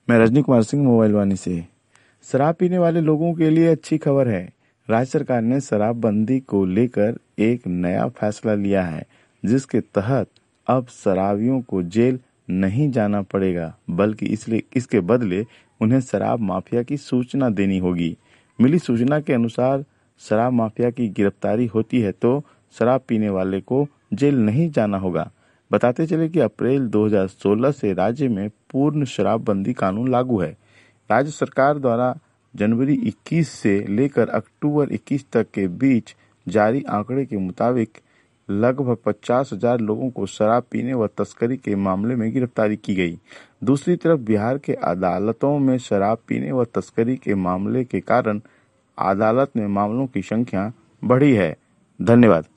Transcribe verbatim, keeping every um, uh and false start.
मैं रजनी कुमार सिंह मोबाइल वानी से। शराब पीने वाले लोगों के लिए अच्छी खबर है। राज्य सरकार ने शराबबंदी को लेकर एक नया फैसला लिया है, जिसके तहत अब शराबियों को जेल नहीं जाना पड़ेगा, बल्कि इसलिए इसके बदले उन्हें शराब माफिया की सूचना देनी होगी। मिली सूचना के अनुसार शराब माफिया की गिरफ्तारी होती है तो शराब पीने वाले को जेल नहीं जाना होगा। बताते चले कि अप्रैल दो हज़ार सोलह से राज्य में पूर्ण शराबबंदी कानून लागू है। राज्य सरकार द्वारा जनवरी इक्कीस से लेकर अक्टूबर इक्कीस तक के बीच जारी आंकड़े के मुताबिक लगभग पचास हजार लोगों को शराब पीने व तस्करी के मामले में गिरफ्तारी की गई। दूसरी तरफ बिहार के अदालतों में शराब पीने व तस्करी के मामले के कारण अदालत में मामलों की संख्या बढ़ी है। धन्यवाद।